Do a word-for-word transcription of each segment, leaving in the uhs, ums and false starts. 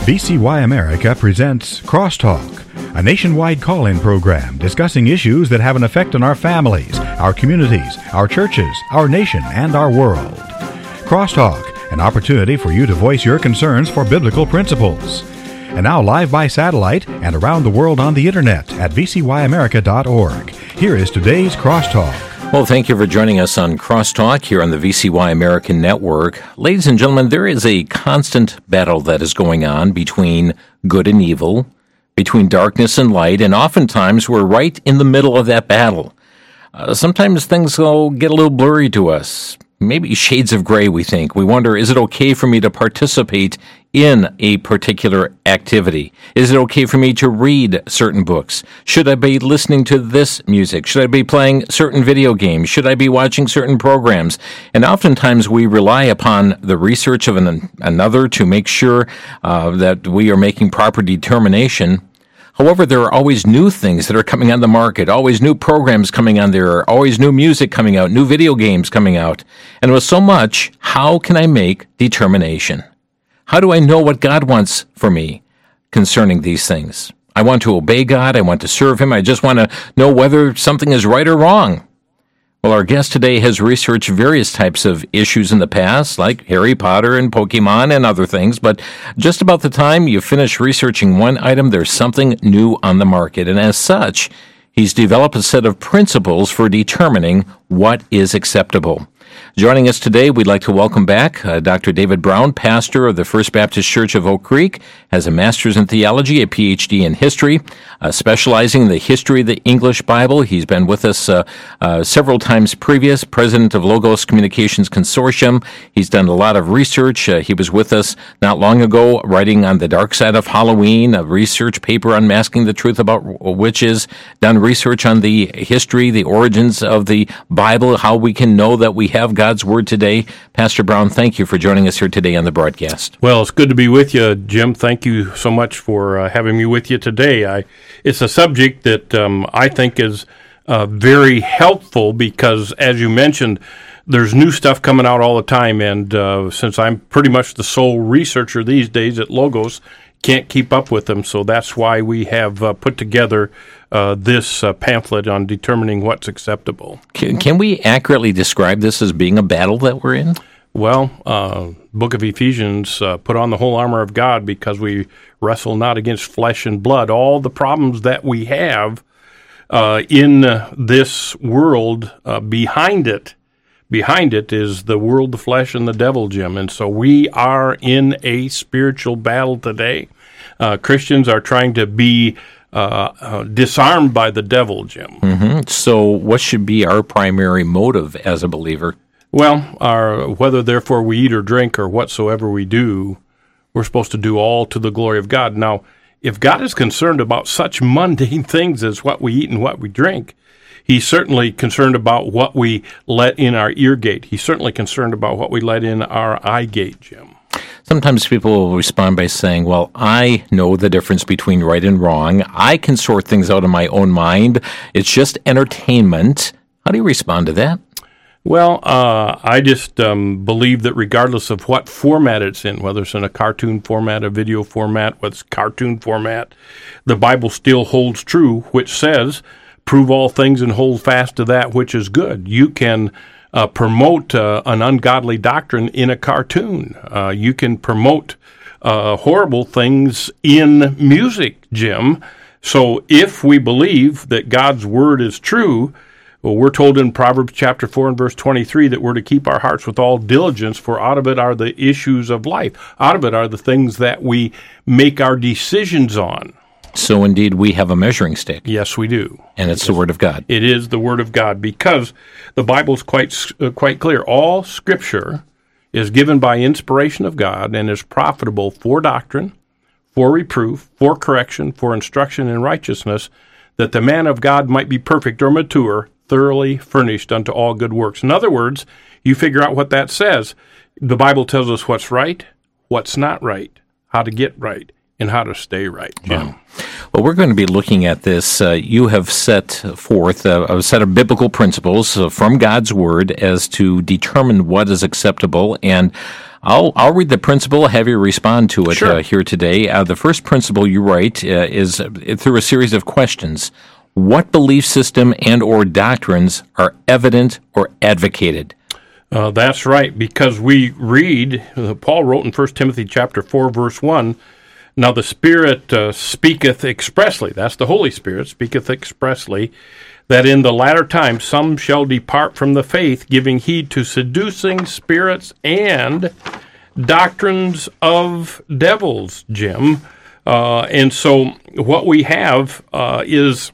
V C Y America presents Crosstalk, a nationwide call-in program discussing issues that have an effect on our families, our communities, our churches, our nation, and our world. Crosstalk, an opportunity for you to voice your concerns for biblical principles. And now live by satellite and around the world on the internet at v c y america dot org. Here is today's Crosstalk. Well, thank you for joining us on Crosstalk here on the V C Y American Network. Ladies and gentlemen, there is a constant battle that is going on between good and evil, between darkness and light, and oftentimes we're right in the middle of that battle. Uh, sometimes things will get a little blurry to us, maybe shades of gray, we think. We wonder, is it okay for me to participate in a particular activity? Is it okay for me to read certain books? Should I be listening to this music? Should I be playing certain video games? Should I be watching certain programs? And oftentimes we rely upon the research of an, another to make sure uh, that we are making proper determination. However, there are always new things that are coming on the market, always new programs coming on there, always new music coming out, new video games coming out. And with so much, how can I make determination? How do I know what God wants for me concerning these things? I want to obey God. I want to serve Him. I just want to know whether something is right or wrong. Well, our guest today has researched various types of issues in the past, like Harry Potter and Pokemon and other things, but just about the time you finish researching one item, there's something new on the market. And as such, he's developed a set of principles for determining what is acceptable. Joining us today, we'd like to welcome back uh, Doctor David Brown, pastor of the First Baptist Church of Oak Creek, has a master's in theology, a P H D in history, uh, specializing in the history of the English Bible. He's been with us uh, uh, several times previous, president of Logos Communications Consortium. He's done a lot of research. Uh, he was with us not long ago writing on the dark side of Halloween, a research paper unmasking the truth about witches, done research on the history, the origins of the Bible, how we can know that we have God's Word today. Pastor Brown, thank you for joining us here today on the broadcast. Well, it's good to be with you, Jim. Thank you so much for uh, having me with you today. I, it's a subject that um, I think is uh, very helpful because, as you mentioned, there's new stuff coming out all the time, and uh, since I'm pretty much the sole researcher these days at Logos, can't keep up with them, so that's why we have uh, put together uh, this uh, pamphlet on determining what's acceptable. Can, can we accurately describe this as being a battle that we're in? Well, uh, Book of Ephesians, uh, put on the whole armor of God because we wrestle not against flesh and blood. All the problems that we have uh, in uh, this world, uh, behind it, behind it is the world, the flesh, and the devil, Jim. And so we are in a spiritual battle today. Uh, Christians are trying to be uh, uh, disarmed by the devil, Jim. Mm-hmm. So what should be our primary motive as a believer? Well, our, whether therefore we eat or drink or whatsoever we do, we're supposed to do all to the glory of God. Now, if God is concerned about such mundane things as what we eat and what we drink, He's certainly concerned about what we let in our ear gate. He's certainly concerned about what we let in our eye gate, Jim. Sometimes people will respond by saying, well, I know the difference between right and wrong. I can sort things out in my own mind. It's just entertainment. How do you respond to that? Well, uh, I just um, believe that regardless of what format it's in, whether it's in a cartoon format, a video format, what's cartoon format, the Bible still holds true, which says, prove all things and hold fast to that which is good. You can uh, promote uh, an ungodly doctrine in a cartoon. Uh, you can promote uh, horrible things in music, Jim. So if we believe that God's Word is true, well, we're told in Proverbs chapter four and verse twenty-three that we're to keep our hearts with all diligence, for out of it are the issues of life. Out of it are the things that we make our decisions on. So indeed, we have a measuring stick. Yes, we do. And it's yes. the Word of God. It is the Word of God because the Bible is quite, uh, quite clear. All Scripture is given by inspiration of God and is profitable for doctrine, for reproof, for correction, for instruction in righteousness, that the man of God might be perfect or mature, thoroughly furnished unto all good works. In other words, you figure out what that says. The Bible tells us what's right, what's not right, how to get right, and how to stay right, Jim. Wow. Well, we're going to be looking at this. Uh, you have set forth a, a set of biblical principles uh, from God's Word as to determine what is acceptable. And I'll I'll read the principle, have you respond to it Sure. uh, here today. Uh, the first principle you write uh, is uh, through a series of questions. What belief system and or doctrines are evident or advocated? Uh, that's right, because we read, uh, Paul wrote in First Timothy chapter four, verse one, now the Spirit uh, speaketh expressly, that's the Holy Spirit, speaketh expressly, that in the latter time some shall depart from the faith, giving heed to seducing spirits and doctrines of devils, Jim. Uh, and so what we have uh, is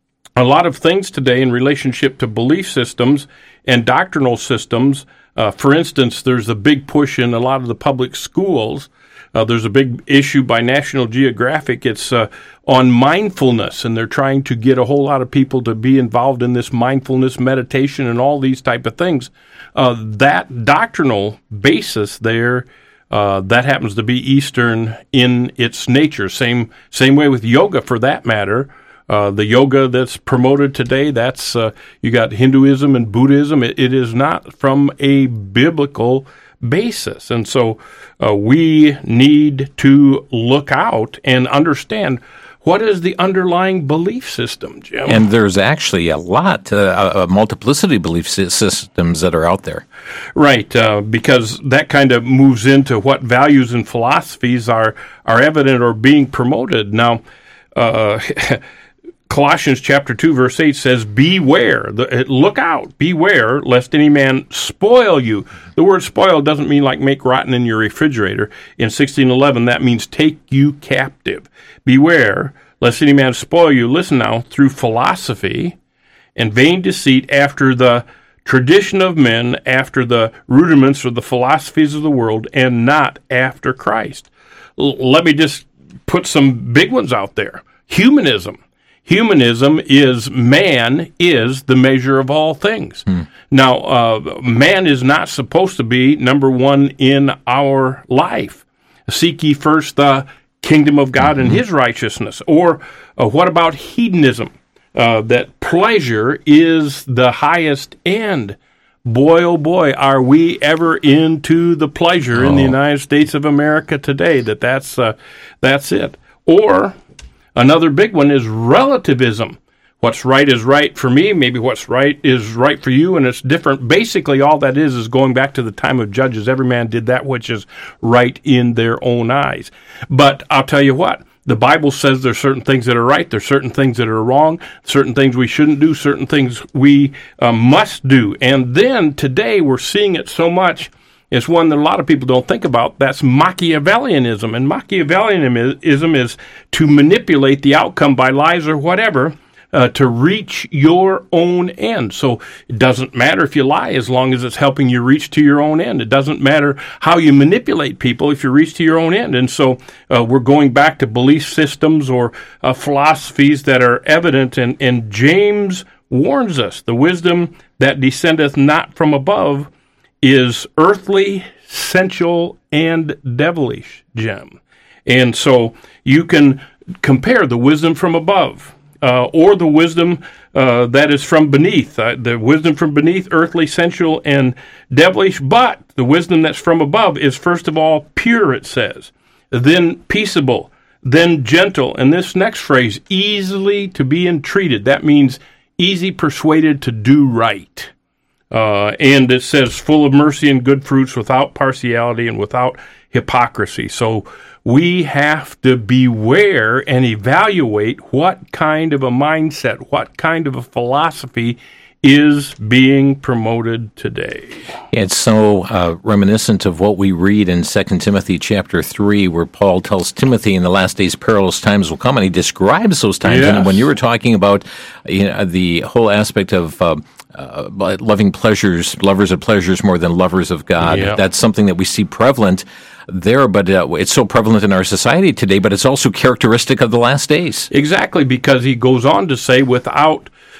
a lot of things today in relationship to belief systems and doctrinal systems. Uh, for instance, there's a big push in a lot of the public schools. Uh, there's a big issue by National Geographic. It's uh, on mindfulness, and they're trying to get a whole lot of people to be involved in this mindfulness meditation and all these type of things. Uh, that doctrinal basis there, uh, that happens to be Eastern in its nature. Same same way with yoga, for that matter. Uh, the yoga that's promoted today, that's uh, you got Hinduism and Buddhism. It, it is not from a biblical basis. And so uh, we need to look out and understand what is the underlying belief system, Jim. And there's actually a lot, uh, a multiplicity of belief sy- systems that are out there. Right, uh, because that kind of moves into what values and philosophies are, are evident or being promoted. Now, uh, Colossians chapter two, verse eight says, beware, the, look out, beware, lest any man spoil you. The word spoil doesn't mean like make rotten in your refrigerator. In sixteen eleven, that means take you captive. Beware, lest any man spoil you, listen now, through philosophy and vain deceit, after the tradition of men, after the rudiments or the philosophies of the world, and not after Christ. L- let me just put some big ones out there. Humanism. Humanism is man is the measure of all things. Hmm. Now, uh, man is not supposed to be number one in our life. Seek ye first the kingdom of God mm-hmm. and his righteousness. Or uh, what about hedonism? Uh, that pleasure is the highest end. Boy, oh boy, are we ever into the pleasure oh. in the United States of America today, that that's, uh, that's it. Or another big one is relativism. What's right is right for me. Maybe what's right is right for you, and it's different. Basically, all that is is going back to the time of Judges. Every man did that which is right in their own eyes. But I'll tell you what, the Bible says there's certain things that are right, there's certain things that are wrong, certain things we shouldn't do, certain things we uh, must do. And then today we're seeing it so much. It's one that a lot of people don't think about. That's Machiavellianism. And Machiavellianism is to manipulate the outcome by lies or whatever uh, to reach your own end. So it doesn't matter if you lie as long as it's helping you reach to your own end. It doesn't matter how you manipulate people if you reach to your own end. And so uh, we're going back to belief systems or uh, philosophies that are evident. And, and James warns us, the wisdom that descendeth not from above is earthly, sensual, and devilish, Jim. And so you can compare the wisdom from above uh, or the wisdom uh, that is from beneath. Uh, the wisdom from beneath, earthly, sensual, and devilish. But the wisdom that's from above is, first of all, pure, it says, then peaceable, then gentle. And this next phrase, easily to be entreated. That means easy persuaded to do right. Uh, and it says full of mercy and good fruits, without partiality and without hypocrisy. So we have to beware and evaluate what kind of a mindset, what kind of a philosophy is being promoted today. It's so uh, reminiscent of what we read in Second Timothy chapter three, where Paul tells Timothy in the last days perilous times will come, and he describes those times. Yes. And when you were talking about you know, the whole aspect of uh, uh, loving pleasures, lovers of pleasures more than lovers of God, Yep. that's something that we see prevalent there, but uh, it's so prevalent in our society today, but it's also characteristic of the last days. Exactly, because he goes on to say, without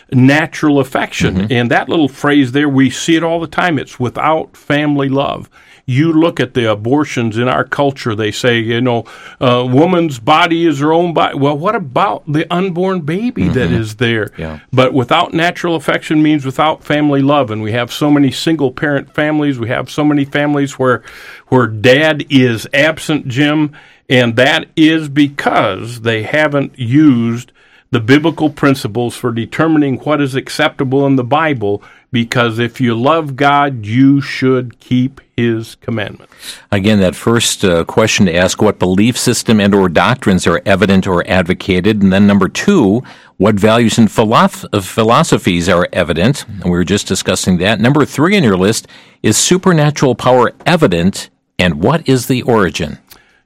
natural affection. Mm-hmm. And that little phrase there, we see it all the time. It's without family love. You look at the abortions in our culture, they say, you know, a woman's body is her own body. Well, what about the unborn baby mm-hmm. that is there? Yeah. But without natural affection means without family love. And we have so many single-parent families. We have so many families where where dad is absent, Jim, and that is because they haven't used the biblical principles for determining what is acceptable in the Bible, because if you love God, you should keep His commandments. Again, that first uh, question to ask, what belief system and or doctrines are evident or advocated? And then number two, what values and philosoph- philosophies are evident? And we were just discussing that. Number three on your list, is supernatural power evident, and what is the origin?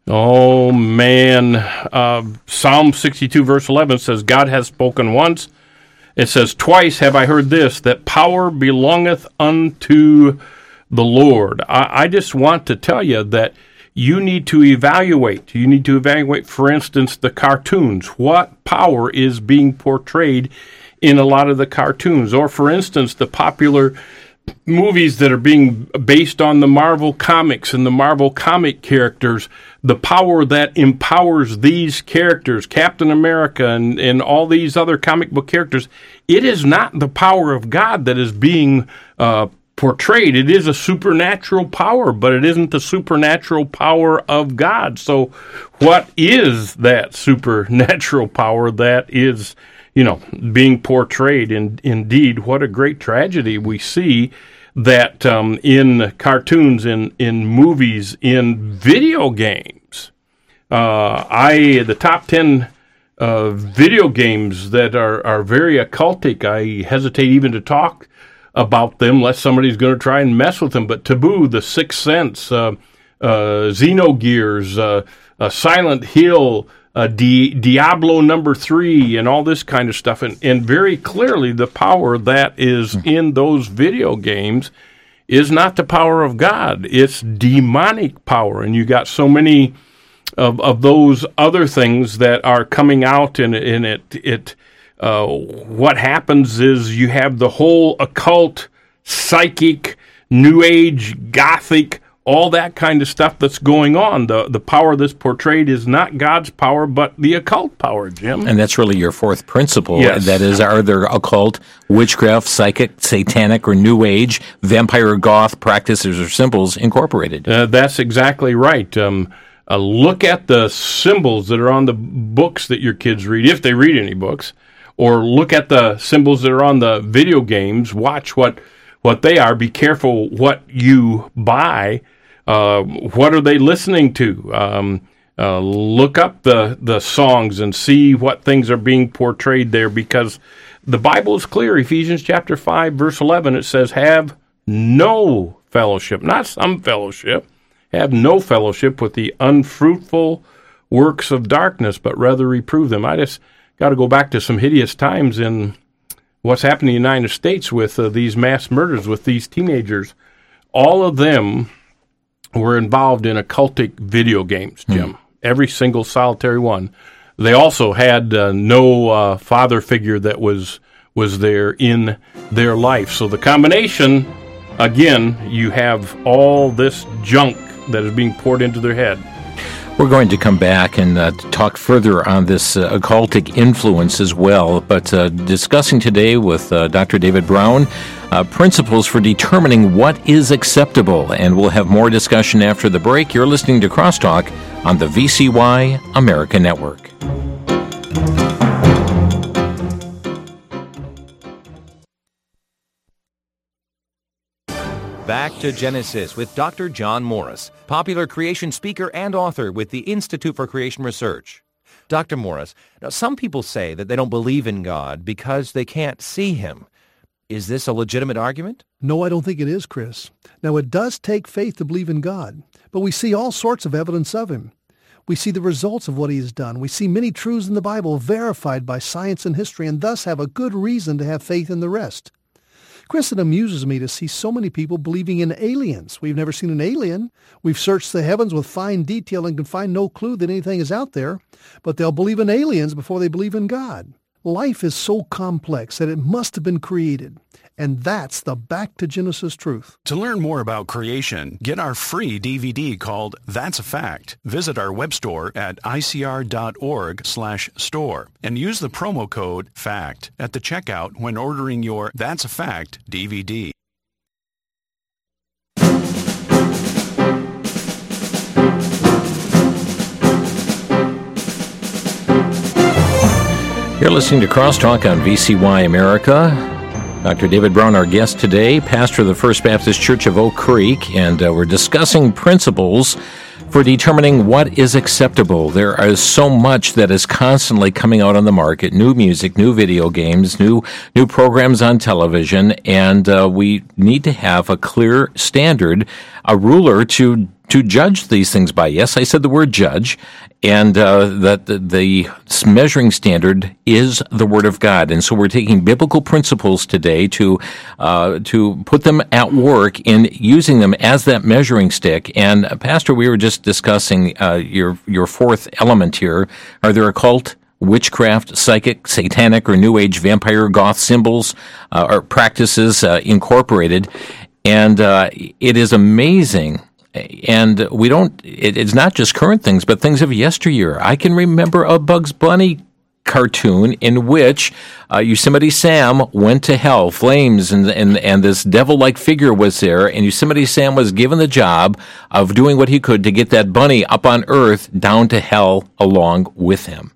Oh, man. Uh, Psalm sixty-two, verse eleven says, God has spoken once. It says, twice have I heard this, that power belongeth unto the Lord. I, I just want to tell you that you need to evaluate. You need to evaluate, for instance, the cartoons. What power is being portrayed in a lot of the cartoons? Or, for instance, the popular movies that are being based on the Marvel comics and the Marvel comic characters, the power that empowers these characters, Captain America and, and all these other comic book characters, it is not the power of God that is being uh, portrayed. It is a supernatural power, but it isn't the supernatural power of God. So what is that supernatural power that is, you know, being portrayed? And indeed, what a great tragedy we see that um, in cartoons, in, in movies, in video games. Uh, I the top ten uh, video games that are, are very occultic, I hesitate even to talk about them unless somebody's going to try and mess with them. But Taboo, The Sixth Sense, uh, uh, Xenogears, uh, uh, Silent Hill, Uh, Di- Diablo number three, and all this kind of stuff. And, and very clearly, the power that is in those video games is not the power of God. It's demonic power. And you got so many of, of those other things that are coming out, and, and it, it uh, what happens is you have the whole occult, psychic, New Age, Gothic, all that kind of stuff that's going on. The the power that's portrayed is not God's power, but the occult power, Jim. And that's really your fourth principle. Yes. That is, are there occult, witchcraft, psychic, satanic, or New Age, vampire, goth practices or symbols incorporated? Uh, that's exactly right. Um, uh, look at the symbols that are on the books that your kids read, if they read any books, or look at the symbols that are on the video games. Watch what what they are. Be careful what you buy. Uh, what are they listening to? Um, uh, look up the, the songs and see what things are being portrayed there, because the Bible is clear. Ephesians chapter five, verse eleven, it says, have no fellowship, not some fellowship, have no fellowship with the unfruitful works of darkness, but rather reprove them. I just got to go back to some hideous times in what's happened in the United States with uh, these mass murders with these teenagers. All of them were involved in occultic video games, Jim. Mm. Every single solitary one. They also had uh, no uh, father figure that was was there in their life. So the combination, again, you have all this junk that is being poured into their head. We're going to come back and uh, talk further on this uh, occultic influence as well, but uh, discussing today with uh, Doctor David Brown uh, principles for determining what is acceptable, and we'll have more discussion after the break. You're listening to Crosstalk on the V C Y America Network. Back to Genesis with Doctor John Morris, popular creation speaker and author with the Institute for Creation Research. Doctor Morris, now some people say that they don't believe in God because they can't see Him. Is this a legitimate argument? No, I don't think it is, Chris. Now, it does take faith to believe in God, but we see all sorts of evidence of Him. We see the results of what He has done. We see many truths in the Bible verified by science and history, and thus have a good reason to have faith in the rest. Chris, it amuses me to see so many people believing in aliens. We've never seen an alien. We've searched the heavens with fine detail and can find no clue that anything is out there, but they'll believe in aliens before they believe in God. Life is so complex that it must have been created. And that's the Back to Genesis truth. To learn more about creation, get our free D V D called That's a Fact. Visit our web store at I C R dot org slash store and use the promo code FACT at the checkout when ordering your That's a Fact D V D. You're listening to Crosstalk on V C Y America. Doctor David Brown, our guest today, pastor of the First Baptist Church of Oak Creek, and uh, we're discussing principles for determining what is acceptable. There is so much that is constantly coming out on the market, new music, new video games, new new programs on television, and uh, we need to have a clear standard, a ruler to to judge these things by. Yes, I said the word judge, and uh, that the, the measuring standard is the Word of God. And so we're taking biblical principles today to uh, to put them at work in using them as that measuring stick. And uh, Pastor, we were just discussing uh, your your fourth element here. Are there occult, witchcraft, psychic, satanic, or New Age vampire, goth symbols uh, or practices uh, incorporated? And uh, it is amazing. And we don't, it, it's not just current things, but things of yesteryear. I can remember a Bugs Bunny cartoon in which uh, Yosemite Sam went to hell, flames, and, and, and this devil-like figure was there, and Yosemite Sam was given the job of doing what he could to get that bunny up on Earth down to hell along with him.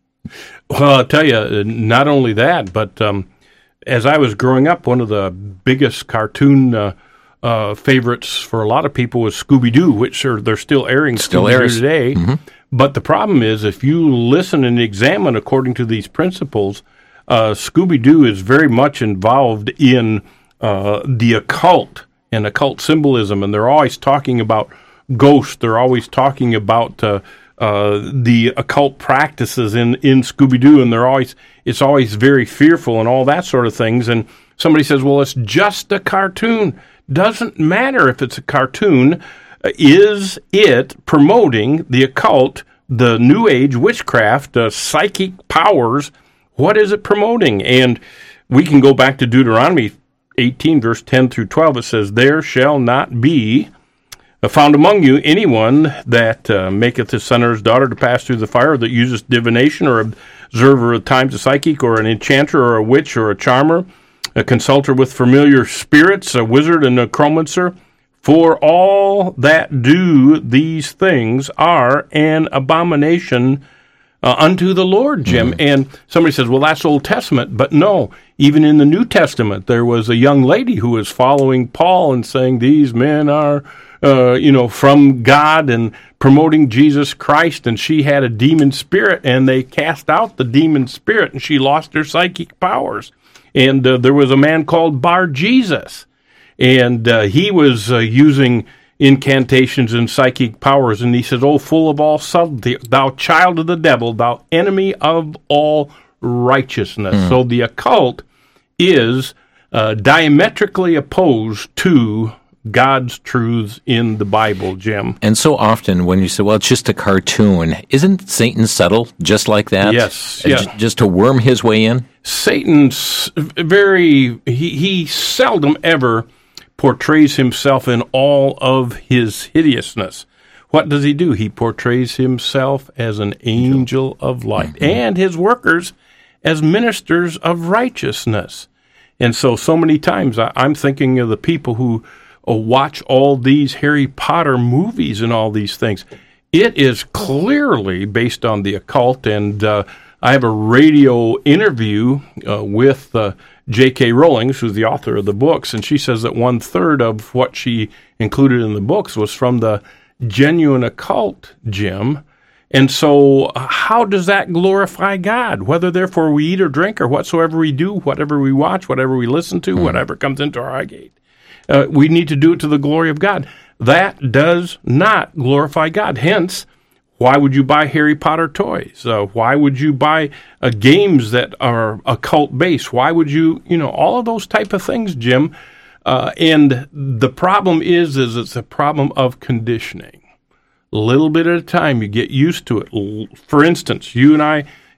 Well, I'll tell you, not only that, but um, as I was growing up, one of the biggest cartoon uh, Uh, favorites for a lot of people was Scooby-Doo, which are they're still airing still Scooby-Doo airs. today. Mm-hmm. But the problem is, if you listen and examine according to these principles, uh, Scooby-Doo is very much involved in uh, the occult and occult symbolism, and they're always talking about ghosts. They're always talking about uh, uh, the occult practices in, in Scooby-Doo, and they're always it's always very fearful and all that sort of things. And somebody says, well, it's just a cartoon. Doesn't matter if it's a cartoon. Uh, is it promoting the occult, the New Age witchcraft, uh, psychic powers? What is it promoting? And we can go back to Deuteronomy eighteen, verse ten through twelve. It says, there shall not be found among you anyone that uh, maketh his son or his daughter to pass through the fire, that uses divination, or observer of times, a psychic, or an enchanter, or a witch, or a charmer, a consulter with familiar spirits, a wizard, and a chromancer. For all that do these things are an abomination uh, unto the Lord, Jim. Mm-hmm. And somebody says, well, that's Old Testament. But no, even in the New Testament, there was a young lady who was following Paul and saying, these men are, uh, you know, from God and promoting Jesus Christ. And she had a demon spirit, and they cast out the demon spirit, and she lost her psychic powers. And uh, there was a man called Bar Jesus, and uh, he was uh, using incantations and psychic powers. And he says, oh, full of all subtlety, thou child of the devil, thou enemy of all righteousness. Mm. So the occult is uh, diametrically opposed to God's truths in the Bible, Jim. And so often when you say, well, it's just a cartoon, isn't Satan subtle just like that? Yes. Uh, yeah. j- just to worm his way in? Satan's very, he, he seldom ever portrays himself in all of his hideousness. What does he do? He portrays himself as an angel of light, mm-hmm. and his workers as ministers of righteousness. And so, so many times I, I'm thinking of the people who uh, watch all these Harry Potter movies and all these things. It is clearly based on the occult, and uh, I have a radio interview uh, with uh, J K. Rowling, who's the author of the books, and she says that one-third of what she included in the books was from the genuine occult, Jim. And so how does that glorify God? Whether therefore we eat or drink or whatsoever we do, whatever we watch, whatever we listen to, mm. whatever comes into our eye gate, uh, we need to do it to the glory of God. That does not glorify God. Hence, why would you buy Harry Potter toys? Uh, why would you buy uh, games that are occult-based? Why would you, you know, all of those type of things, Jim. Uh, and the problem is, is it's a problem of conditioning. A little bit at a time, you get used to it. For instance, you and I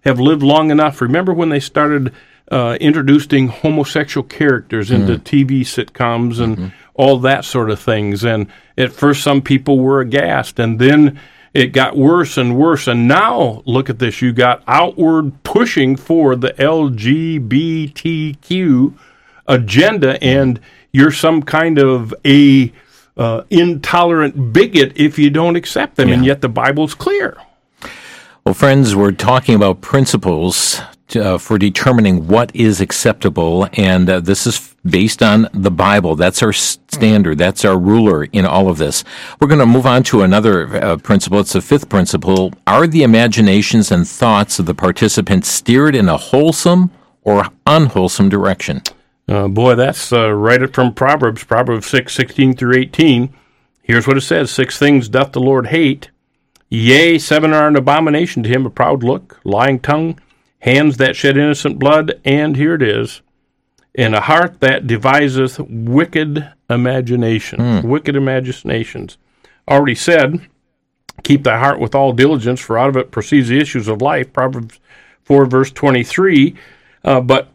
have lived long enough. Remember when they started uh, introducing homosexual characters into mm. T V sitcoms and mm-hmm. all that sort of things? And at first some people were aghast, and then it got worse and worse. And now, look at this, you got outward pushing for the L G B T Q agenda, and you're some kind of a uh, intolerant bigot if you don't accept them, yeah. and yet the Bible's clear. Well, friends, we're talking about principles to, uh, for determining what is acceptable, and uh, this is based on the Bible. That's our standard. That's our ruler in all of this. We're going to move on to another uh, principle. It's the fifth principle. Are the imaginations and thoughts of the participants steered in a wholesome or unwholesome direction? Uh, boy, that's uh, right from Proverbs, Proverbs six, sixteen through eighteen. Here's what it says. Six things doth the Lord hate. Yea, seven are an abomination to him, a proud look, lying tongue, hands that shed innocent blood, and here it is, and a heart that deviseth wicked imagination. Mm. Wicked imaginations. Already said, keep thy heart with all diligence, for out of it proceeds the issues of life. Proverbs four, verse twenty-three. Uh, but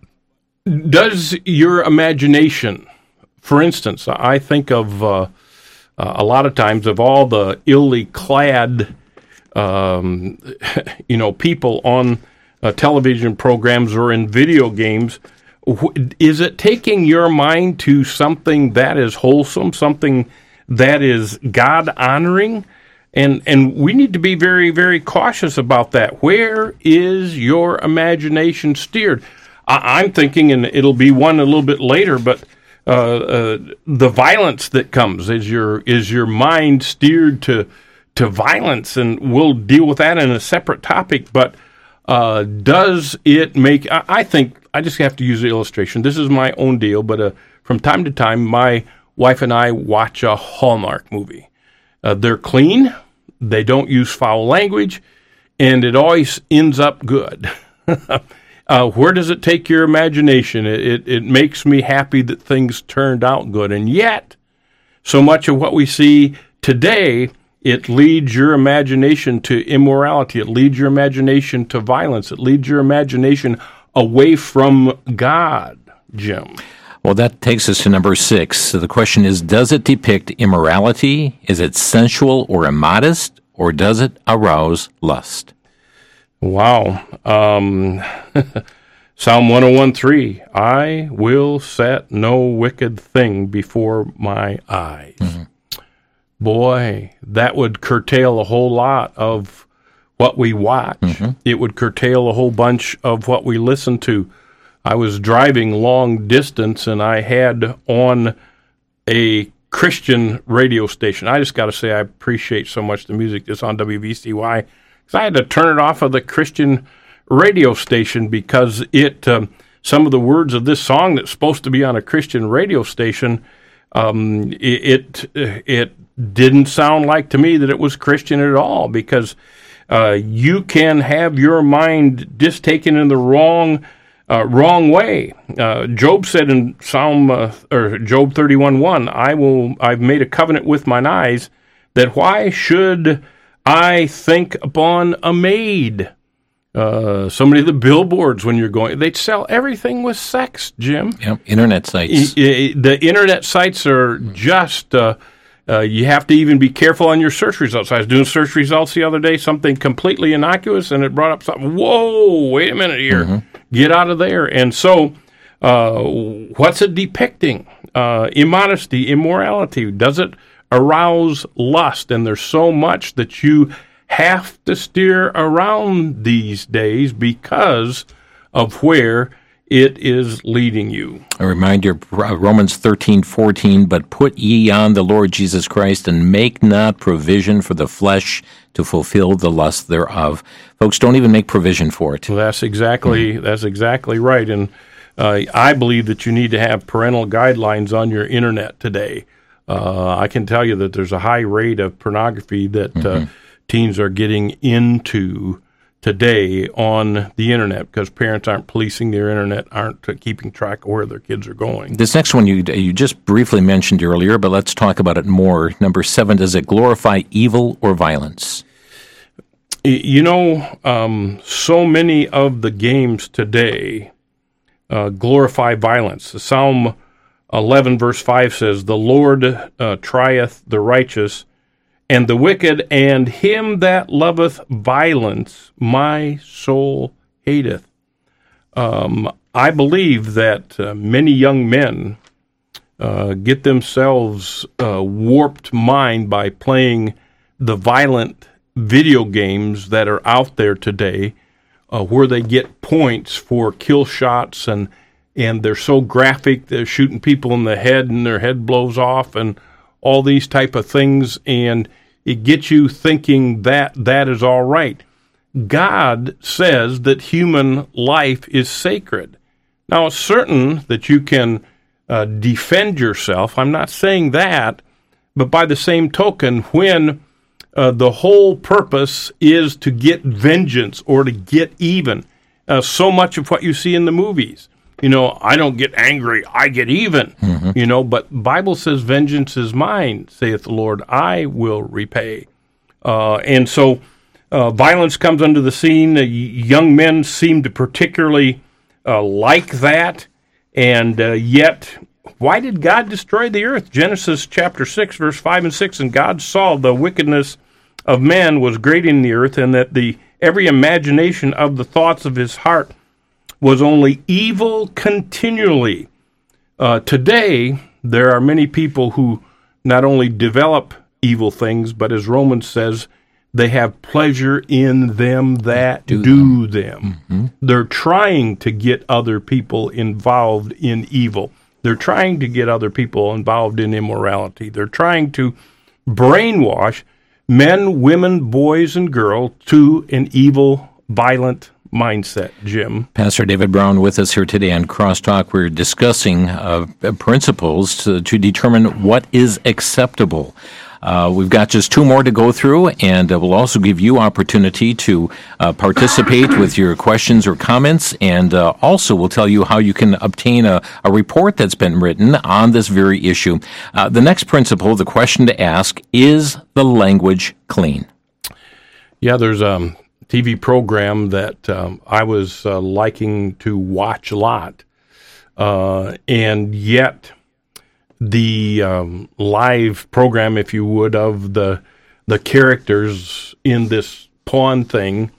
does your imagination, for instance, I think of uh, uh, a lot of times of all the illy clad, um, you know, people on uh, television programs or in video games. Is it taking your mind to something that is wholesome, something that is God-honoring? And and we need to be very, very cautious about that. Where is your imagination steered? I, I'm thinking, and it'll be one a little bit later, but uh, uh, the violence that comes, is your is your mind steered to to violence? And we'll deal with that in a separate topic, but uh, does it make, I, I think, I just have to use the illustration. This is my own deal, but uh, from time to time, my wife and I watch a Hallmark movie. Uh, they're clean, they don't use foul language, and it always ends up good. uh, where does it take your imagination? It, it, it makes me happy that things turned out good, and yet, so much of what we see today, it leads your imagination to immorality, it leads your imagination to violence, it leads your imagination away from God, Jim. Well, that takes us to number six. So the question is, does it depict immorality? Is it sensual or immodest? Or does it arouse lust? Wow. Um, Psalm one oh one three, I will set no wicked thing before my eyes. Mm-hmm. Boy, that would curtail a whole lot of what we watch. Mm-hmm. It would curtail a whole bunch of what we listen to. I was driving long distance, and I had on a Christian radio station. I just got to say I appreciate so much the music that's on W V C Y, because I had to turn it off of the Christian radio station because it um, some of the words of this song that's supposed to be on a Christian radio station, um, it, it it didn't sound like to me that it was Christian at all, because uh, you can have your mind just taken in the wrong Uh, wrong way. Uh, Job said in Psalm uh, or Job thirty-one one, I will. I've made a covenant with mine eyes, that why should I think upon a maid? Uh, so many of the billboards when you're going, they'd sell everything with sex, Jim. Yep, internet sites. I, I, the internet sites are just. Uh, uh, you have to even be careful on your search results. I was doing search results the other day, something completely innocuous, and it brought up something. Whoa! Wait a minute here. Mm-hmm. Get out of there. And so, uh, what's it depicting? Uh, immodesty, immorality. Does it arouse lust? And there's so much that you have to steer around these days because of where it is leading you. A reminder, Romans thirteen fourteen, but put ye on the Lord Jesus Christ, and make not provision for the flesh to fulfill the lust thereof. Folks, don't even make provision for it. Well, that's exactly mm-hmm. that's exactly right. And uh, I believe that you need to have parental guidelines on your internet today. Uh, I can tell you that there's a high rate of pornography that mm-hmm. uh, teens are getting into today on the internet because parents aren't policing their internet, aren't uh, keeping track of where their kids are going. This next one you you just briefly mentioned earlier, but let's talk about it more. Number seven, does it glorify evil or violence? You know, um, so many of the games today uh, glorify violence. Psalm eleven, verse five says, "The Lord uh, trieth the righteous and the wicked, and him that loveth violence my soul hateth." Um, I believe that uh, many young men uh, get themselves uh, warped mind by playing the violent video games that are out there today, uh, where they get points for kill shots, and and they're so graphic, they're shooting people in the head and their head blows off and all these type of things, and it gets you thinking that that is all right. God says that human life is sacred. Now, it's certain that you can uh, defend yourself. I'm not saying that, but by the same token, when Uh, the whole purpose is to get vengeance or to get even. Uh, so much of what you see in the movies, you know, I don't get angry, I get even, mm-hmm. you know, but Bible says, "Vengeance is mine, saith the Lord, I will repay." Uh, and so uh, violence comes under the scene. Uh, young men seem to particularly uh, like that, and uh, yet, why did God destroy the earth? Genesis chapter six, verse five and six, "And God saw the wickedness of man was great in the earth, and that the every imagination of the thoughts of his heart was only evil continually." Uh, today, there are many people who not only develop evil things, but as Romans says, they have pleasure in them that do, do them. them. Mm-hmm. They're trying to get other people involved in evil. They're trying to get other people involved in immorality. They're trying to brainwash men, women, boys, and girls to an evil, violent mindset. Jim. Pastor David Brown with us here today on Crosstalk. We're discussing uh, principles to, to determine what is acceptable. Uh, we've got just two more to go through, and uh, we'll also give you opportunity to uh, participate with your questions or comments, and uh, also we'll tell you how you can obtain a, a report that's been written on this very issue. Uh, the next principle, the question to ask, is the language clean? Yeah, there's a T V program that um, I was uh, liking to watch a lot, uh, and yet the um, live program, if you would, of the the characters in this pawn thing,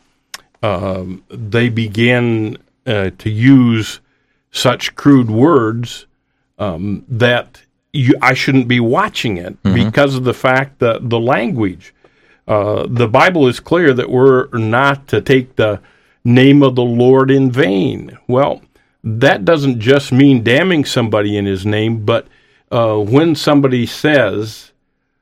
um, they began uh, to use such crude words um, that you, I shouldn't be watching it mm-hmm. because of the fact that the language. Uh, the Bible is clear that we're not to take the name of the Lord in vain. Well, that doesn't just mean damning somebody in his name, but uh, when somebody says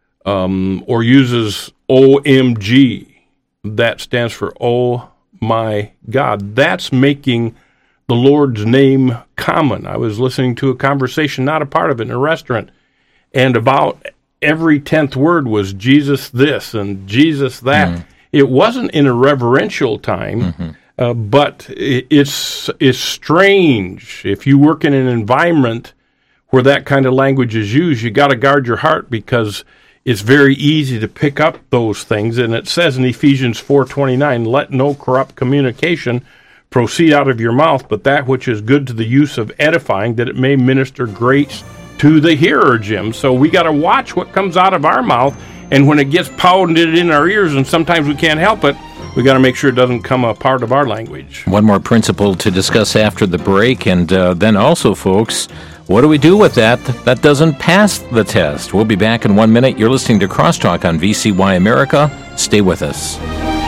um, or uses O M G, that stands for Oh My God. That's making the Lord's name common. I was listening to a conversation, not a part of it, in a restaurant, and about every tenth word was Jesus this and Jesus that. Mm. It wasn't in a reverential time, mm-hmm. uh, but it, it's it's strange. If you work in an environment where that kind of language is used, you got to guard your heart because it's very easy to pick up those things. And it says in Ephesians four twenty-nine, "Let no corrupt communication proceed out of your mouth, but that which is good to the use of edifying, that it may minister grace to the hearer," Jim. So we got to watch what comes out of our mouth, and when it gets pounded in our ears, and sometimes we can't help it, we got to make sure it doesn't come a part of our language. One more principle to discuss after the break, and uh, then also, folks, what do we do with that that doesn't pass the test? We'll be back in one minute. You're listening to Crosstalk on V C Y America. Stay with us.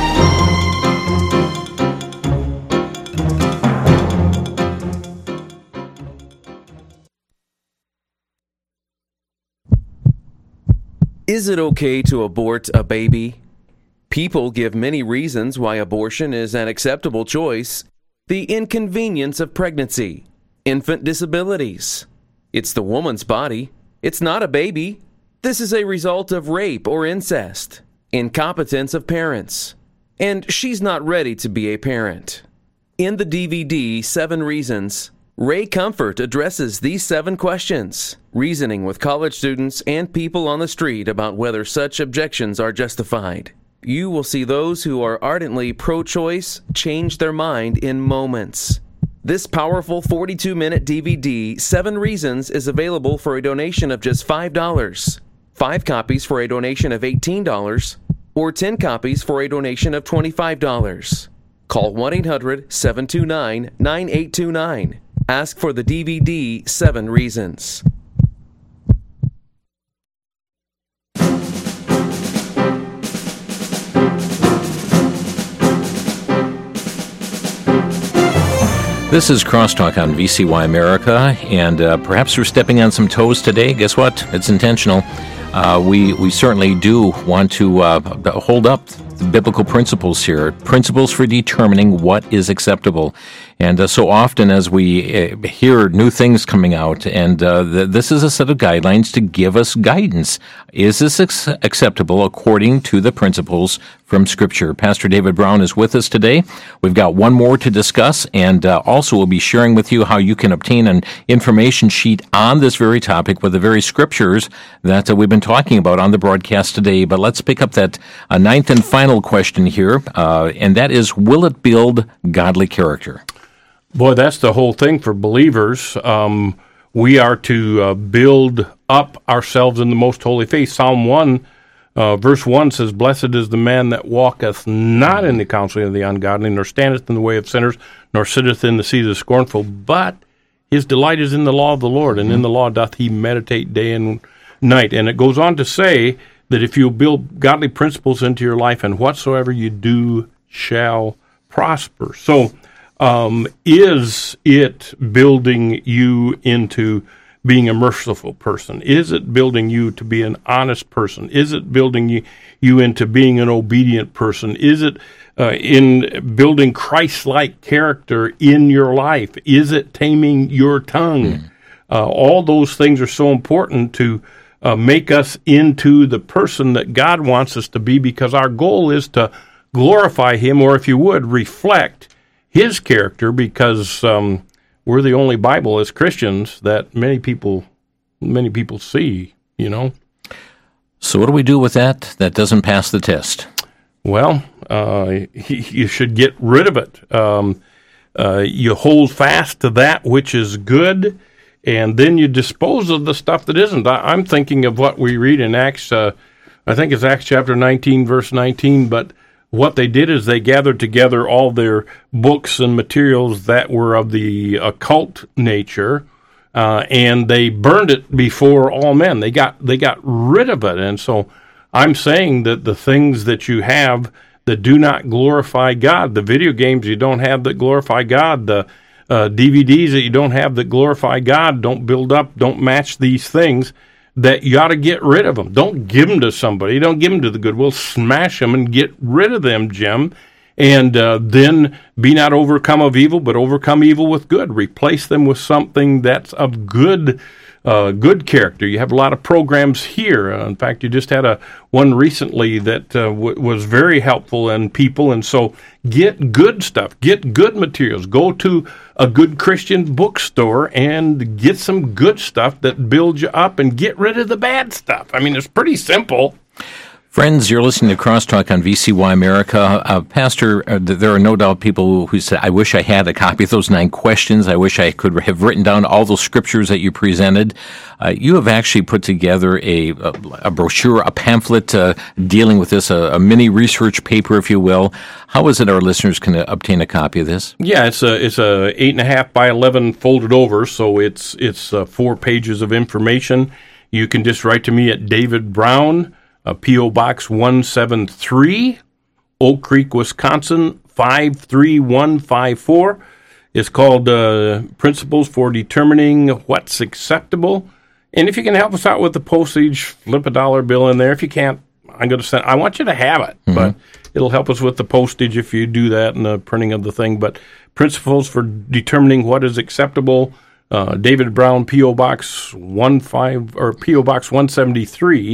Is it okay to abort a baby? People give many reasons why abortion is an acceptable choice. The inconvenience of pregnancy, infant disabilities. It's the woman's body. It's not a baby. This is a result of rape or incest, incompetence of parents, and she's not ready to be a parent. In the D V D, Seven Reasons, Ray Comfort addresses these seven questions, reasoning with college students and people on the street about whether such objections are justified. you will see those who are ardently pro-choice change their mind in moments. This powerful forty-two minute D V D, Seven Reasons, is available for a donation of just five dollars, five copies for a donation of eighteen dollars, or ten copies for a donation of twenty-five dollars. Call one eight hundred, seven two nine, nine eight two nine. Ask for the D V D, Seven Reasons. This is Crosstalk on V C Y America, and uh, perhaps we're stepping on some toes today. Guess what? It's intentional. Uh, we we certainly do want to uh, hold up the biblical principles here, principles for determining what is acceptable. And uh, so often as we uh, hear new things coming out, and uh, th- this is a set of guidelines to give us guidance. Is this ex- acceptable according to the principles from Scripture? Pastor David Brown is with us today. We've got one more to discuss, and uh, also we'll be sharing with you how you can obtain an information sheet on this very topic with the very scriptures that uh, we've been talking about on the broadcast today. But let's pick up that uh, ninth and final question here, uh, and that is, will it build godly character? Boy, that's the whole thing for believers. Um, we are to uh, build up ourselves in the most holy faith. Psalm one, uh, verse one says, "Blessed is the man that walketh not in the counsel of the ungodly, nor standeth in the way of sinners, nor sitteth in the seat of the scornful, but his delight is in the law of the Lord, and in the law doth he meditate day and night." And it goes on to say that if you build godly principles into your life, and whatsoever you do shall prosper. So, Um, is it building you into being a merciful person? Is it building you to be an honest person? Is it building you, you into being an obedient person? Is it uh, in building Christ-like character in your life? Is it taming your tongue? Mm. Uh, all those things are so important to uh, make us into the person that God wants us to be, because our goal is to glorify Him, or if you would, reflect His character, because um, we're the only Bible as Christians that many people, many people see, you know. So what do we do with that that doesn't pass the test? Well, uh, you should get rid of it. Um, uh, you hold fast to that which is good, and then you dispose of the stuff that isn't. I, I'm thinking of what we read in Acts, uh, I think it's Acts chapter nineteen, verse nineteen, but what they did is they gathered together all their books and materials that were of the occult nature, uh, and they burned it before all men. They got they got rid of it. And so I'm saying that the things that you have that do not glorify God, the video games you don't have that glorify God, the uh, D V Ds that you don't have that glorify God, don't build up, don't match these things, that you ought to get rid of them. Don't give them to somebody. Don't give them to the Goodwill. Smash them and get rid of them, Jim. And uh, then be not overcome of evil, but overcome evil with good. Replace them with something that's of good uh, good character. You have a lot of programs here. Uh, in fact, you just had a one recently that uh, w- was very helpful in people. And so get good stuff. Get good materials. Go to a good Christian bookstore and get some good stuff that builds you up, and get rid of the bad stuff. I mean, it's pretty simple. Friends, you're listening to Crosstalk on V C Y America. Uh, Pastor, uh, there are no doubt people who said, I wish I had a copy of those nine questions. I wish I could have written down all those scriptures that you presented. Uh, you have actually put together a, a, a brochure, a pamphlet uh, dealing with this, a, a mini research paper, if you will. How is it our listeners can obtain a copy of this? Yeah, it's a it's a eight and a half by eleven folded over, so it's it's uh, four pages of information. You can just write to me at David Brown, Uh, P O. Box one seventy-three, Oak Creek, Wisconsin, five three one five four. It's called uh, Principles for Determining What's Acceptable. And if you can help us out with the postage, flip a dollar bill in there. If you can't, I'm going to send. I want you to have it, mm-hmm. but it'll help us with the postage if you do that and the printing of the thing. But Principles for Determining What is Acceptable. Uh, David Brown, P O. Box one five or P O. Box one seventy-three.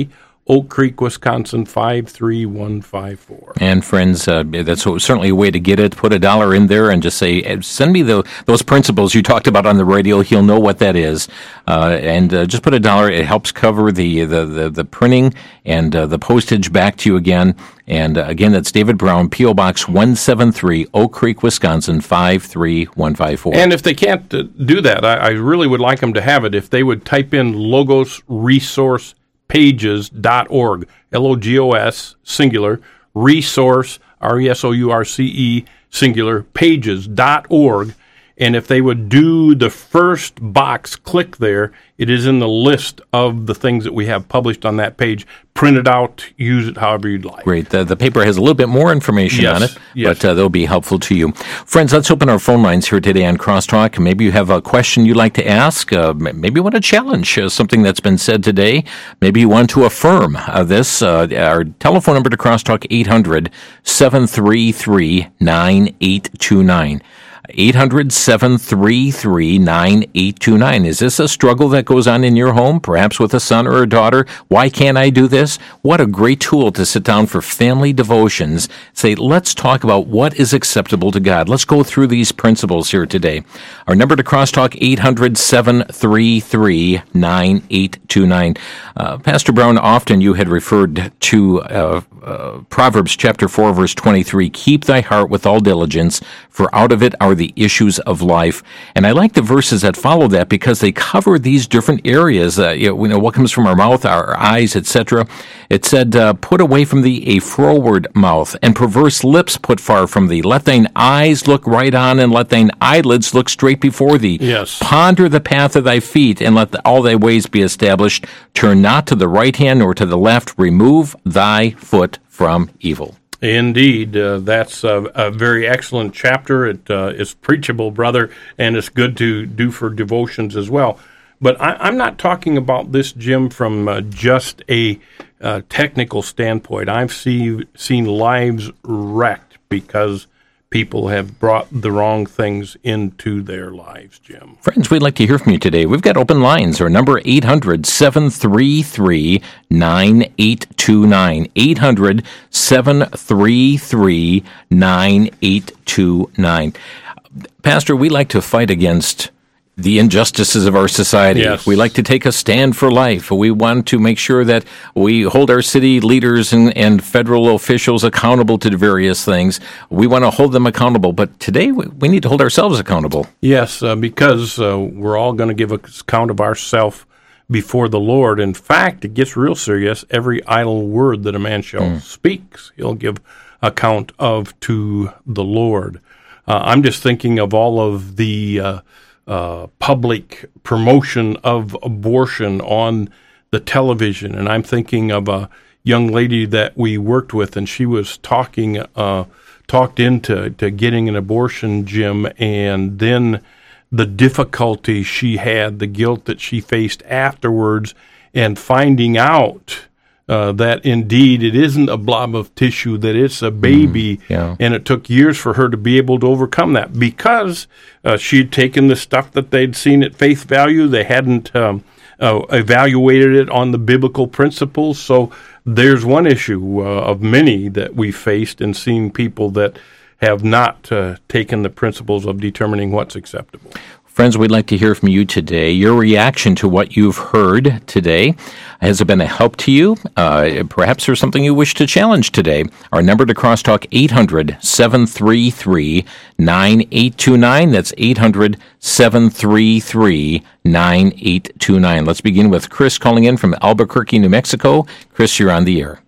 Oak Creek, Wisconsin, five three one five four. And friends, uh, that's certainly a way to get it. Put a dollar in there and just say, send me the, those principles you talked about on the radio. He'll know what that is. Uh, and uh, just put a dollar. It helps cover the, the, the, the printing and uh, the postage back to you again. And uh, again, that's David Brown, P O. Box one seventy-three, Oak Creek, Wisconsin, five three one five four. And if they can't uh, do that, I, I really would like them to have it. If they would type in Logos Resource Pages dot org, L O G O S, singular, resource, R E S O U R C E, singular, pages dot org. And if they would do the first box, click there, it is in the list of the things that we have published on that page. Print it out, use it however you'd like. Great. The, the paper has a little bit more information yes, on it, yes. but uh, they'll be helpful to you. Friends, let's open our phone lines here today on Crosstalk. Maybe you have a question you'd like to ask. Uh, maybe you want to challenge uh, something that's been said today. Maybe you want to affirm uh, this. Uh, our telephone number to Crosstalk, eight hundred, seven three three, nine eight two nine. eight hundred, seven three three, nine eight two nine. Is this a struggle that goes on in your home, perhaps with a son or a daughter? Why can't I do this? What a great tool to sit down for family devotions. Say, let's talk about what is acceptable to God. Let's go through these principles here today. Our number to Crosstalk, eight hundred, seven three three, nine eight two nine. Uh, Pastor Brown, often you had referred to uh, uh, Proverbs chapter four, verse twenty-three, keep thy heart with all diligence, for out of it are the issues of life. And I like the verses that follow that because they cover these different areas. Uh, you know, we know what comes from our mouth, our eyes, et cetera. It said, uh, put away from thee a froward mouth, and perverse lips put far from thee. Let thine eyes look right on, and let thine eyelids look straight before thee. Yes. Ponder the path of thy feet, and let the, all thy ways be established. Turn not to the right hand nor to the left. Remove thy foot from evil. Indeed, uh, that's a, a very excellent chapter. It uh, is preachable, brother, and it's good to do for devotions as well. But I, I'm not talking about this, Jim, from uh, just a uh, technical standpoint. I've see, seen lives wrecked because people have brought the wrong things into their lives, Jim. Friends, we'd like to hear from you today. We've got open lines. Our number, eight hundred, seven three three, nine eight two nine. eight hundred, seven three three, nine eight two nine. Pastor, we like to fight against the injustices of our society. Yes. We like to take a stand for life. We want to make sure that we hold our city leaders and, and federal officials accountable to various things. We want to hold them accountable, but today we, we need to hold ourselves accountable. Yes, uh, because uh, we're all going to give account of ourselves before the Lord. In fact, it gets real serious. Every idle word that a man shall mm. speak, he'll give account of to the Lord. Uh, I'm just thinking of all of the uh, Uh, public promotion of abortion on the television. And I'm thinking of a young lady that we worked with, and she was talking, uh, talked into to getting an abortion, Jim, and then the difficulty she had, the guilt that she faced afterwards, and finding out Uh, that indeed it isn't a blob of tissue, that it's a baby, mm, yeah. and it took years for her to be able to overcome that because uh, she had taken the stuff that they'd seen at face value. They hadn't um, uh, evaluated it on the biblical principles. So there's one issue uh, of many that we faced and seen people that have not uh, taken the principles of determining what's acceptable. Friends, we'd like to hear from you today. Your reaction to what you've heard today. Has it been a help to you? Uh, perhaps there's something you wish to challenge today. Our number to Crosstalk, eight hundred, seven three three, nine eight two nine. That's eight hundred, seven three three, nine eight two nine. Let's begin with Chris calling in from Albuquerque, New Mexico. Chris, you're on the air.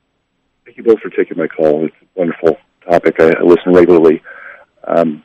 Thank you both for taking my call. It's a wonderful topic. I, I listen regularly. Um,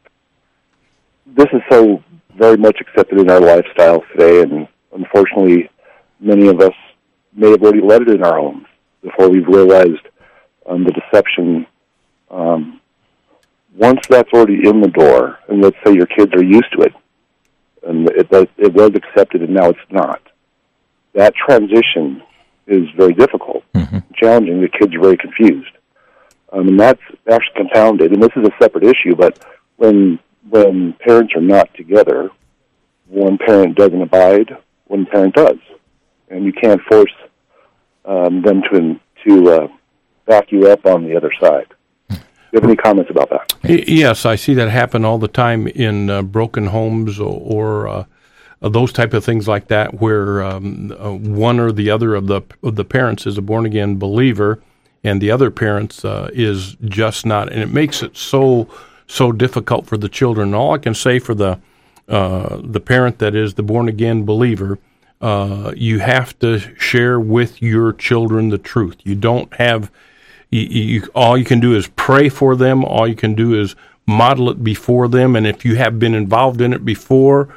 This is so very much accepted in our lifestyles today, and unfortunately, many of us may have already let it in our homes before we've realized um, the deception. Um, once that's already in the door, and let's say your kids are used to it, and it, it was accepted and now it's not, that transition is very difficult, mm-hmm. challenging. The kids are very confused. Um, and that's actually compounded, and this is a separate issue, but when when parents are not together, one parent doesn't abide, one parent does. And you can't force um, them to to uh, back you up on the other side. Do you have any comments about that? Yes, I see that happen all the time in uh, broken homes or, or uh, those type of things like that, where um, uh, one or the other of the of the parents is a born again believer, and the other parent uh, is just not, and it makes it so so difficult for the children. All I can say for the uh, the parent that is the born again believer, uh, you have to share with your children the truth. You don't have you, you, all you can do is pray for them. All you can do is model it before them, and if you have been involved in it before,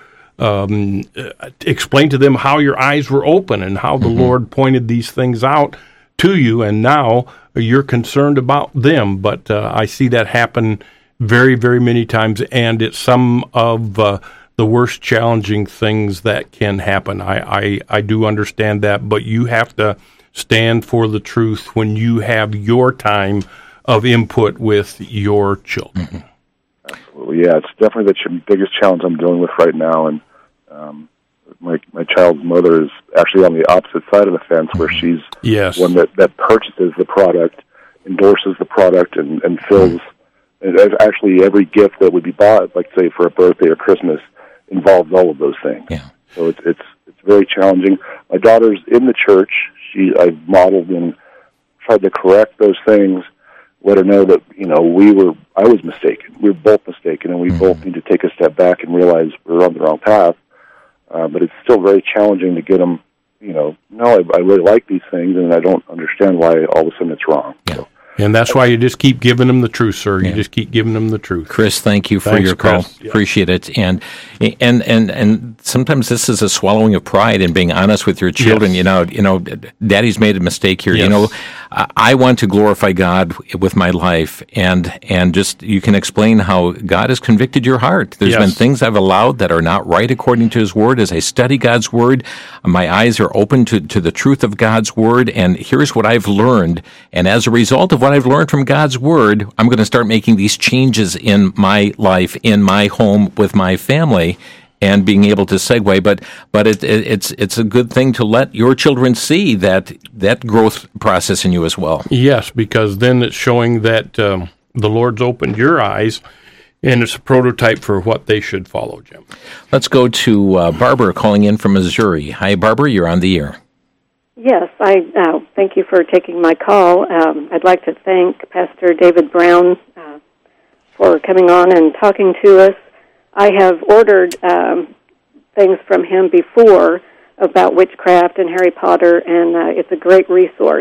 um, explain to them how your eyes were open and how the mm-hmm. Lord pointed these things out to you, and now you're concerned about them. But uh, I see that happen very, very many times, and it's some of uh, the worst challenging things that can happen. I, I, I do understand that, but you have to stand for the truth when you have your time of input with your children. Mm-hmm. Absolutely, yeah. It's definitely the ch- biggest challenge I'm dealing with right now, and um, my my child's mother is actually on the opposite side of the fence, where she's yes. one that, that purchases the product, endorses the product, and, and fills. And actually, every gift that would be bought, like say for a birthday or Christmas, involves all of those things. Yeah. So it's it's it's very challenging. My daughter's in the church. She I've modeled and tried to correct those things. Let her know that you know we were I was mistaken. We were both mistaken, and we mm-hmm. both need to take a step back and realize we're on the wrong path. Uh, but it's still very challenging to get them. You know, no, I, I really like these things, and I don't understand why all of a sudden it's wrong. Yeah. So, and that's why you just keep giving them the truth, sir. You yeah. just keep giving them the truth. Chris, thank you for Thanks, your call. Chris. Yeah. Appreciate it. And and and and sometimes this is a swallowing of pride in being honest with your children. Yes. You know, you know, Daddy's made a mistake here. Yes. You know, I want to glorify God with my life, and and just you can explain how God has convicted your heart. There's yes. been things I've allowed that are not right according to His Word. As I study God's Word, my eyes are open to to the truth of God's Word, and here's what I've learned. And as a result of what I've learned from God's Word, I'm going to start making these changes in my life, in my home, with my family, and being able to segue. But but it, it, it's it's a good thing to let your children see that that growth process in you as well. Yes, because then it's showing that um, the Lord's opened your eyes, and it's a prototype for what they should follow, Jim. Let's go to uh, Barbara calling in from Missouri. Hi, Barbara, you're on the air. Yes, I uh, thank you for taking my call. Um, I'd like to thank Pastor David Brown uh, for coming on and talking to us. I have ordered um, things from him before about witchcraft and Harry Potter, and uh, it's a great resource.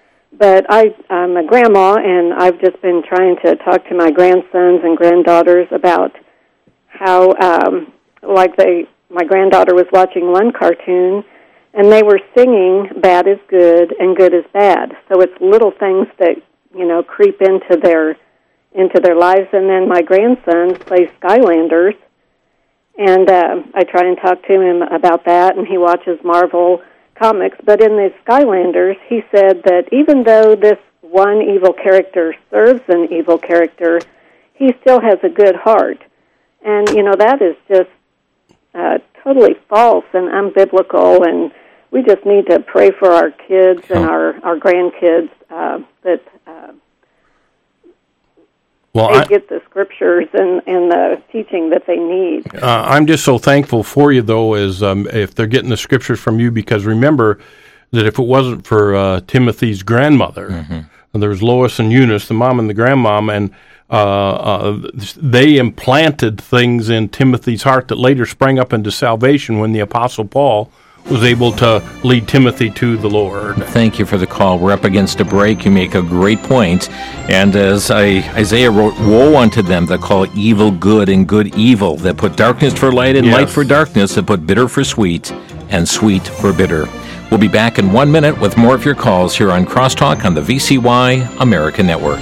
But I, I'm a grandma, and I've just been trying to talk to my grandsons and granddaughters about how, um, like they, my granddaughter was watching one cartoon, and they were singing "Bad is good and good is bad." So it's little things that you know creep into their into their lives. And then my grandson plays Skylanders, and uh, I try and talk to him about that, and he watches Marvel comics. But in the Skylanders, he said that even though this one evil character serves an evil character, he still has a good heart. And, you know, that is just uh, totally false and unbiblical, and we just need to pray for our kids and our, our grandkids uh, that uh, well, they I, get the scriptures and, and the teaching that they need. Uh, I'm just so thankful for you, though, as um, if they're getting the scriptures from you, because remember that if it wasn't for uh, Timothy's grandmother, mm-hmm. and there was Lois and Eunice, the mom and the grandmom, and uh, uh, they implanted things in Timothy's heart that later sprang up into salvation when the Apostle Paul was able to lead Timothy to the Lord. Thank you for the call. We're up against a break. You make a great point. And as I, Isaiah wrote, woe unto them that call evil good and good evil, that put darkness for light and yes. light for darkness, that put bitter for sweet and sweet for bitter. We'll be back in one minute with more of your calls here on Crosstalk on the V C Y American Network.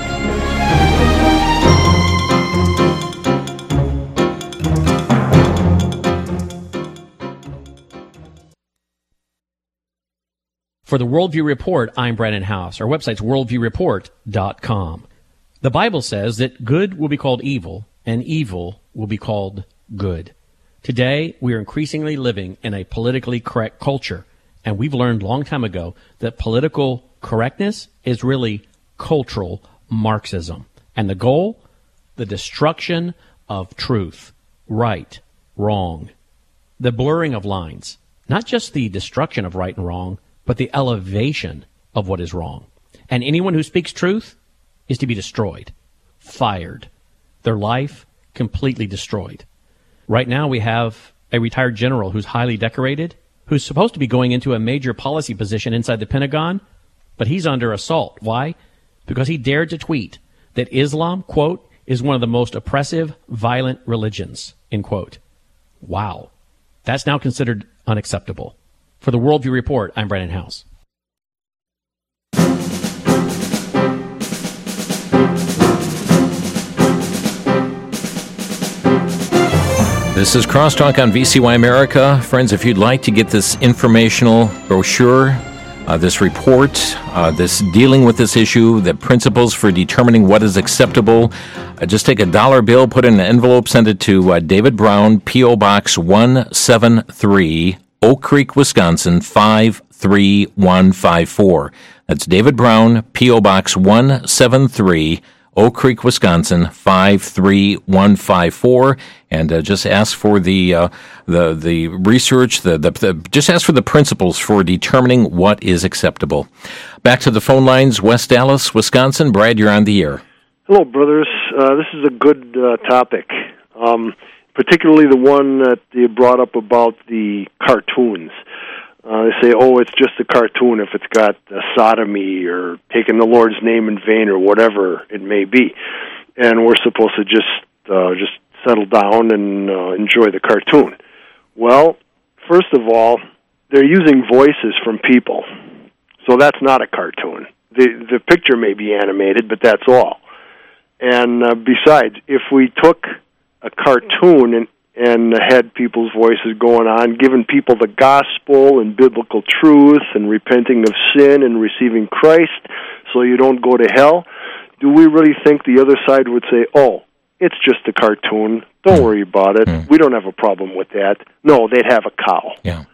For the Worldview Report, I'm Brandon House. Our website's worldview report dot com. The Bible says that good will be called evil, and evil will be called good. Today, we are increasingly living in a politically correct culture. And we've learned a long time ago that political correctness is really cultural Marxism. And the goal? The destruction of truth. Right, wrong. The blurring of lines. Not just the destruction of right and wrong, but the elevation of what is wrong. And anyone who speaks truth is to be destroyed, fired, their life completely destroyed. Right now we have a retired general who's highly decorated, who's supposed to be going into a major policy position inside the Pentagon, but he's under assault. Why? Because he dared to tweet that Islam, quote, is one of the most oppressive, violent religions, end quote. Wow. That's now considered unacceptable. For the Worldview Report, I'm Brandon House. This is Crosstalk on V C Y America. Friends, if you'd like to get this informational brochure, uh, this report, uh, this dealing with this issue, the principles for determining what is acceptable, uh, just take a dollar bill, put it in an envelope, send it to uh, David Brown, P O. Box one seven three, Oak Creek, Wisconsin, five three one five four. That's David Brown, P O. Box one seven three, Oak Creek, Wisconsin, five three one five four, and uh, just ask for the uh, the the research. The, the the just ask for the principles for determining what is acceptable. Back to the phone lines, West Dallas, Wisconsin. Brad, you're on the air. Hello, brothers. Uh, this is a good uh, topic, um, particularly the one that you brought up about the cartoons. Uh, they say, oh, it's just a cartoon if it's got uh, sodomy or taking the Lord's name in vain or whatever it may be. And we're supposed to just uh, just settle down and uh, enjoy the cartoon. Well, first of all, they're using voices from people. So that's not a cartoon. The, the picture may be animated, but that's all. And uh, besides, if we took a cartoon and and had people's voices going on, giving people the gospel and biblical truth and repenting of sin and receiving Christ so you don't go to hell, do we really think the other side would say, oh, it's just a cartoon, don't worry about it, mm. we don't have a problem with that? No, they'd have a cow. Yeah.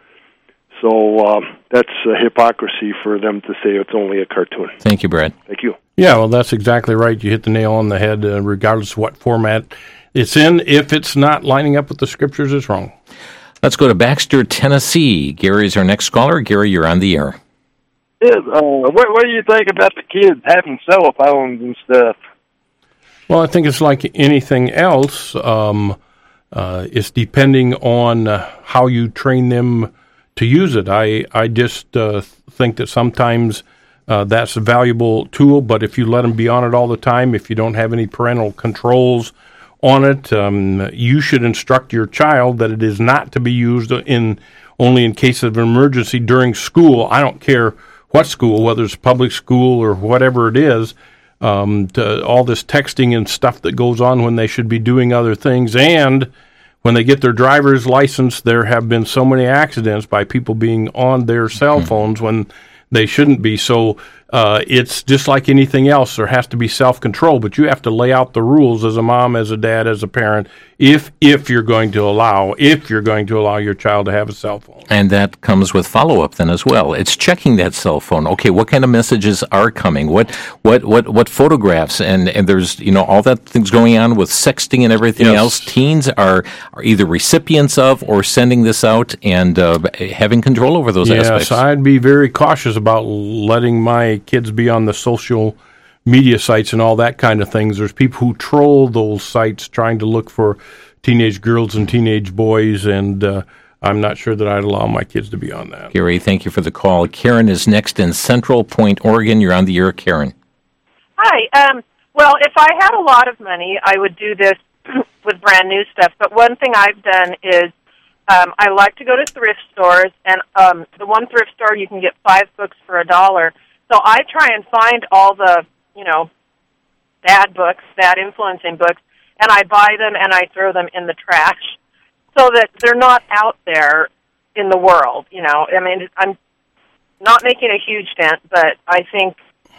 So uh, that's a hypocrisy for them to say it's only a cartoon. Thank you, Brad. Thank you. Yeah, well, that's exactly right. You hit the nail on the head, uh, regardless of what format it's in. If it's not lining up with the Scriptures, it's wrong. Let's go to Baxter, Tennessee. Gary's our next caller. Gary, you're on the air. Yeah, uh, what, what do you think about the kids having cell phones and stuff? Well, I think it's like anything else. Um, uh, it's depending on uh, how you train them to use it. I, I just uh, think that sometimes uh, that's a valuable tool, but if you let them be on it all the time, if you don't have any parental controls on it, um, you should instruct your child that it is not to be used in only in case of an emergency during school. I don't care what school, whether it's public school or whatever it is, um, to all this texting and stuff that goes on when they should be doing other things. And when they get their driver's license, there have been so many accidents by people being on their cell phones when they shouldn't be. So uh, it's just like anything else. There has to be self-control, but you have to lay out the rules as a mom, as a dad, as a parent, if if you're going to allow, if you're going to allow your child to have a cell phone. And that comes with follow-up then as well. It's checking that cell phone. Okay, what kind of messages are coming? What what what, what photographs? And, and there's, you know, all that things going on with sexting and everything yes. else. Teens are, are either recipients of or sending this out and uh, having control over those yes, aspects. Yes, I'd be very cautious about letting my kids be on the social media sites and all that kind of things. There's people who troll those sites trying to look for teenage girls and teenage boys, and uh, I'm not sure that I'd allow my kids to be on that. Gary, thank you for the call. Karen is next in Central Point, Oregon. You're on the air, Karen. Hi. Um, well, if I had a lot of money, I would do this with brand new stuff. But one thing I've done is um, I like to go to thrift stores, and um, the one thrift store you can get five books for a dollar. So I try and find all the, you know, bad books, bad influencing books, and I buy them and I throw them in the trash so that they're not out there in the world, you know. I mean, I'm not making a huge dent, but I think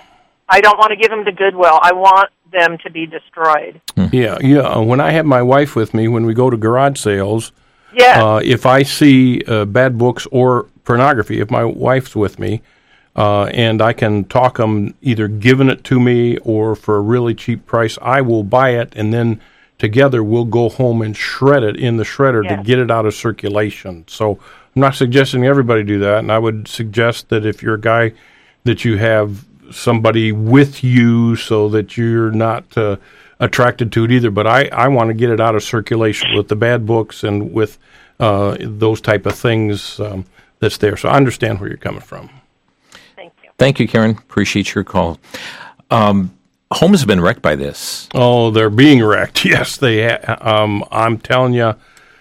I don't want to give them to Goodwill. I want them to be destroyed. Yeah, yeah. When I have my wife with me, when we go to garage sales, yeah. uh, if I see uh, bad books or pornography, if my wife's with me, uh, and I can talk them either giving it to me or for a really cheap price, I will buy it, and then together we'll go home and shred it in the shredder Yeah. to get it out of circulation. So I'm not suggesting everybody do that, and I would suggest that if you're a guy that you have somebody with you so that you're not uh, attracted to it either. But I, I want to get it out of circulation with the bad books and with uh, those type of things um, that's there. So I understand where you're coming from. Thank you. Thank you, Karen. Appreciate your call. Um, homes have been wrecked by this. Oh, they're being wrecked. Yes, they. Ha- um, I'm telling you,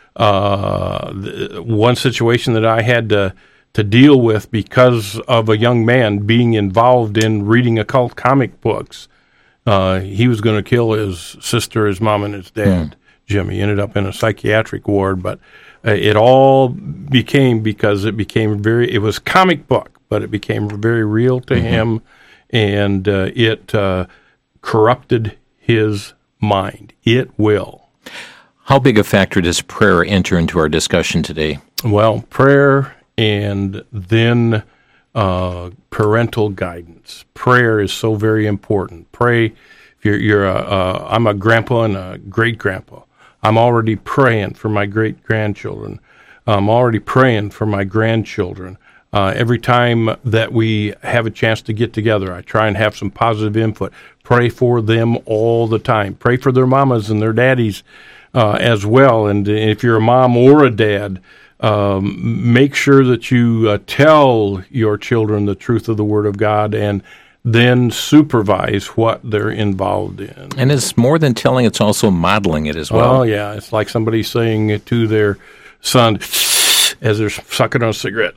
uh, the, one situation that I had to to deal with because of a young man being involved in reading occult comic books. Uh, he was going to kill his sister, his mom, and his dad. Mm. Jimmy ended up in a psychiatric ward, but uh, it all became because it became very. It was comic book, but it became very real to mm-hmm. him, and uh, it uh, corrupted his mind. It will. How big a factor does prayer enter into our discussion today? Well, prayer and then uh, parental guidance. Prayer is so very important. Pray. If you're, you're a, uh, I'm a grandpa and a great grandpa. I'm already praying for my great grandchildren. I'm already praying for my grandchildren. Uh, every time that we have a chance to get together, I try and have some positive input. Pray for them all the time. Pray for their mamas and their daddies uh, as well. And if you're a mom or a dad, um, make sure that you uh, tell your children the truth of the Word of God and then supervise what they're involved in. And it's more than telling, it's also modeling it as well. Well, yeah, it's like somebody saying it to their son as they're sucking on a cigarette,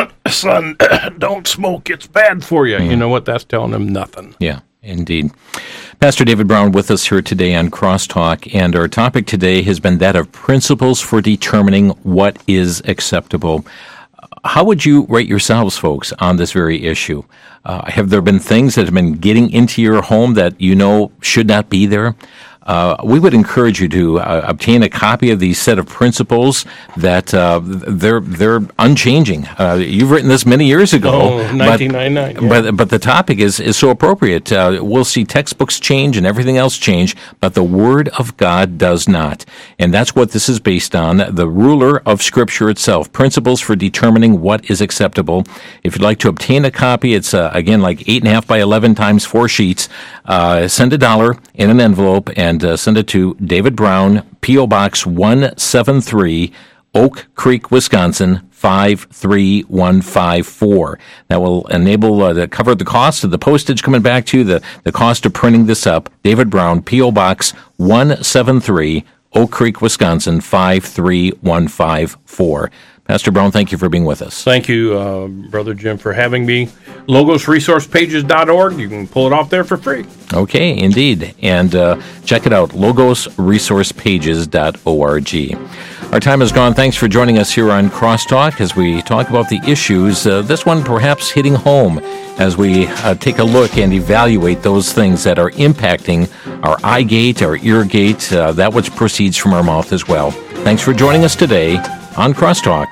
son, don't smoke, it's bad for you. Mm. You know what? That's telling them nothing. Yeah, indeed. Pastor David Brown with us here today on Crosstalk, and our topic today has been that of principles for determining what is acceptable. How would you rate yourselves, folks, on this very issue? Uh, have there been things that have been getting into your home that you know should not be there? Uh, we would encourage you to uh, obtain a copy of these set of principles that uh, they're they're unchanging. Uh, you've written this many years ago. Oh, nineteen ninety-nine. But, yeah. but, but the topic is, is so appropriate. Uh, we'll see textbooks change and everything else change, but the Word of God does not. And that's what this is based on, the ruler of Scripture itself, principles for determining what is acceptable. If you'd like to obtain a copy, it's, uh, again, like eight and a half by eleven times four sheets. Uh, send a dollar in an envelope and And uh, send it to David Brown, P O. Box one seventy-three, Oak Creek, Wisconsin, five three one five four. That will enable uh, to cover the cost of the postage coming back to you, the, the cost of printing this up. David Brown, P O. Box one seventy-three, Oak Creek, Wisconsin, five three one five four. Pastor Brown, thank you for being with us. Thank you, uh, Brother Jim, for having me. logos resource pages dot org. You can pull it off there for free. Okay, indeed. And uh, check it out, logos resource pages dot org. Our time is gone. Thanks for joining us here on Crosstalk as we talk about the issues, uh, this one perhaps hitting home as we uh, take a look and evaluate those things that are impacting our eye gate, our ear gate, uh, that which proceeds from our mouth as well. Thanks for joining us today on Crosstalk.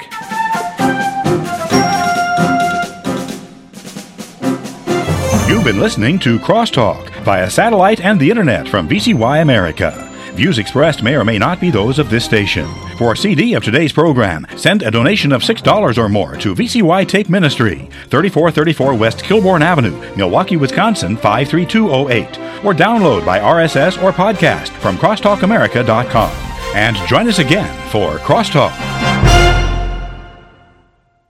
You've been listening to Crosstalk via satellite and the internet from V C Y America. Views expressed may or may not be those of this station. For a C D of today's program, send a donation of six dollars or more to V C Y Tape Ministry, thirty-four thirty-four West Kilbourne Avenue, Milwaukee, Wisconsin, five three two oh eight. Or download by R S S or podcast from crosstalk america dot com. And join us again for Crosstalk.